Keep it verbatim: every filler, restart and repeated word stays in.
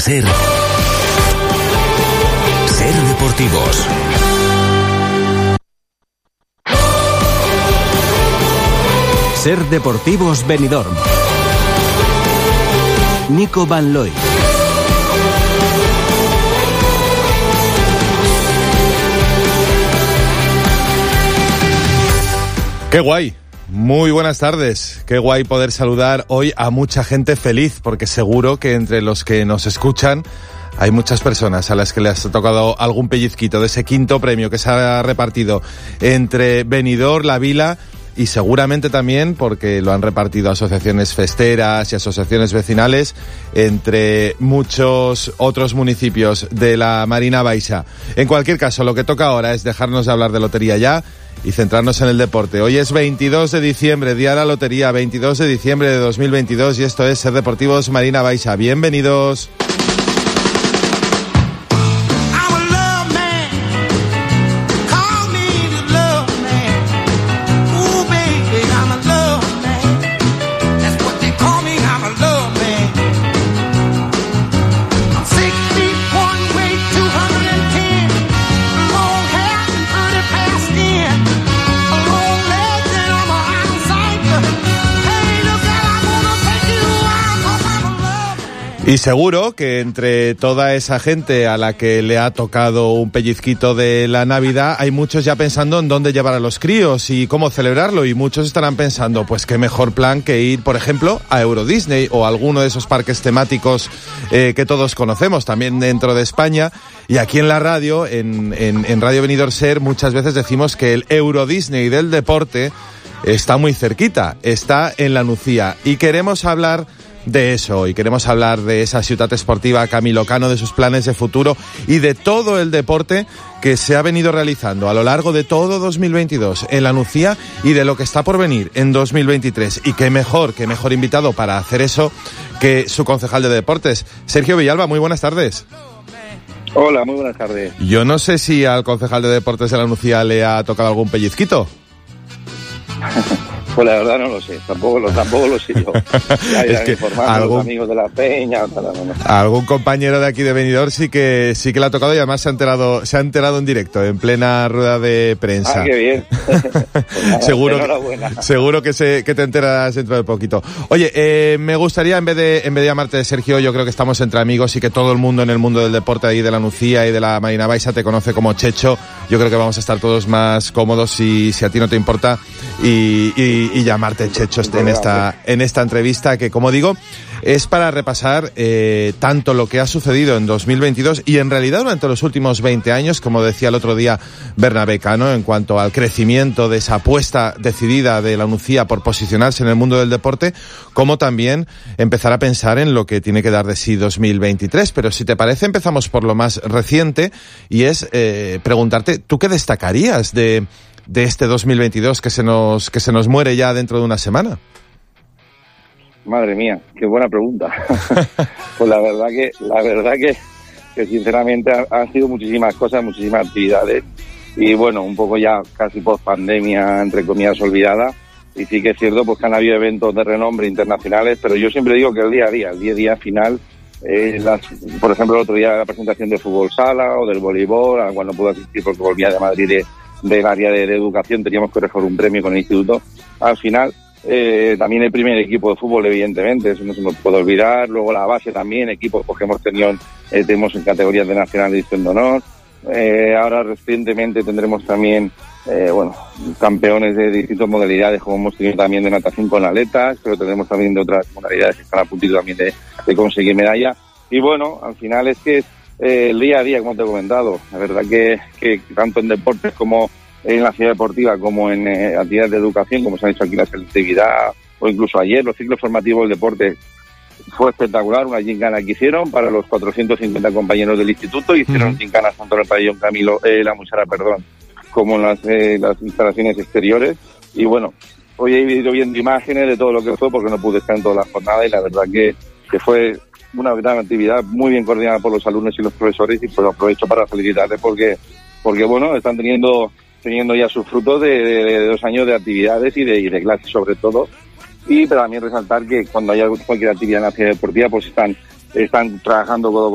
ser Ser Deportivos. Ser Deportivos Benidorm. Nico Van Looy. ¡Qué guay! Muy buenas tardes. Qué guay poder saludar hoy a mucha gente feliz, porque seguro que entre los que nos escuchan hay muchas personas a las que les ha tocado algún pellizquito de ese quinto premio que se ha repartido entre Benidorm, La Vila y seguramente también, porque lo han repartido asociaciones festeras y asociaciones vecinales, entre muchos otros municipios de la Marina Baixa. En cualquier caso, lo que toca ahora es dejarnos de hablar de lotería ya y centrarnos en el deporte. Hoy es veintidós de diciembre, día de la lotería, veintidós de diciembre de dos mil veintidós, y esto es Ser Deportivos Marina Baixa. Bienvenidos. Y seguro que entre toda esa gente a la que le ha tocado un pellizquito de la Navidad, hay muchos ya pensando en dónde llevar a los críos y cómo celebrarlo, y muchos estarán pensando, pues qué mejor plan que ir, por ejemplo, a Euro Disney o a alguno de esos parques temáticos eh, que todos conocemos, también dentro de España. Y aquí en la radio, en, en, en Radio Benidorm Ser, muchas veces decimos que el Euro Disney del deporte está muy cerquita, está en la Nucía, y queremos hablar de eso, y queremos hablar de esa ciudad esportiva camilocano, de sus planes de futuro y de todo el deporte que se ha venido realizando a lo largo de todo dos mil veintidós en la Nucía y de lo que está por venir en dos mil veintitrés. Y qué mejor, qué mejor invitado para hacer eso que su concejal de deportes, Sergio Villalba. Muy buenas tardes. Hola, muy buenas tardes. Yo no sé si al concejal de deportes de la Nucía le ha tocado algún pellizquito. Pues la verdad no lo sé, tampoco lo, tampoco lo sé yo. Ya es que informando algún, a los amigos de la Peña. Tal, no, no. Algún compañero de aquí de Benidorm sí que sí que le ha tocado, y además se ha enterado, se ha enterado en directo, en plena rueda de prensa. Ah, qué bien. Pues nada, seguro, enhorabuena. seguro que se, que te enteras dentro de poquito. Oye, eh, me gustaría, en vez de en vez de llamarte Sergio, yo creo que estamos entre amigos y que todo el mundo en el mundo del deporte ahí de la Nucía y de la Marina Baixa te conoce como Checho. Yo creo que vamos a estar todos más cómodos si, si a ti no te importa y, y, y llamarte Checho en esta, en esta entrevista, que, como digo, es para repasar eh, tanto lo que ha sucedido en dos mil veintidós y en realidad durante los últimos veinte años, como decía el otro día Bernabé Cano, en cuanto al crecimiento de esa apuesta decidida de la Nucía por posicionarse en el mundo del deporte, como también empezar a pensar en lo que tiene que dar de sí dos mil veintitrés. Pero si te parece, empezamos por lo más reciente, y es eh, preguntarte, ¿tú qué destacarías de de este dos mil veintidós que se nos que se nos muere ya dentro de una semana? Madre mía, qué buena pregunta. Pues la verdad que la verdad que, que sinceramente han sido muchísimas cosas, muchísimas actividades, y bueno, un poco ya casi post pandemia, entre comillas, olvidada. Y sí que es cierto pues que han habido eventos de renombre internacionales, pero yo siempre digo que el día a día, el día a día final, eh, las, por ejemplo, el otro día la presentación de fútbol sala o del voleibol, al cual no pude asistir porque volvía de Madrid de del área de, de educación, teníamos que recoger un premio con el instituto. Al final, eh, también el primer equipo de fútbol, evidentemente, eso no se nos puede olvidar. Luego la base también, equipos porque hemos tenido, eh, tenemos en categorías de nacional de edición de honor. Eh, ahora recientemente tendremos también, eh, bueno, campeones de distintas modalidades, como hemos tenido también de natación con atletas, pero tenemos también de otras modalidades que están a puntito también de, de conseguir medalla. Y bueno, al final es que Eh, el día a día, como te he comentado, la verdad que, que tanto en deportes como en la ciudad deportiva, como en eh, actividades de educación, como se han hecho aquí la selectividad, o incluso ayer los ciclos formativos del deporte, fue espectacular, una gincana que hicieron para los cuatrocientos cincuenta compañeros del instituto. Hicieron uh-huh. gincanas tanto en el pabellón Camilo, eh, la Musara, perdón, como en las, eh, las instalaciones exteriores. Y bueno, hoy he ido viendo imágenes de todo lo que fue, porque no pude estar en toda la jornada, y la verdad que, que fue una gran actividad, muy bien coordinada por los alumnos y los profesores, y pues aprovecho para felicitarles porque, porque bueno, están teniendo teniendo ya sus frutos de, de, de dos años de actividades y de, y de clases sobre todo. Y también resaltar que cuando haya cualquier actividad en la ciudad deportiva, pues están, están trabajando codo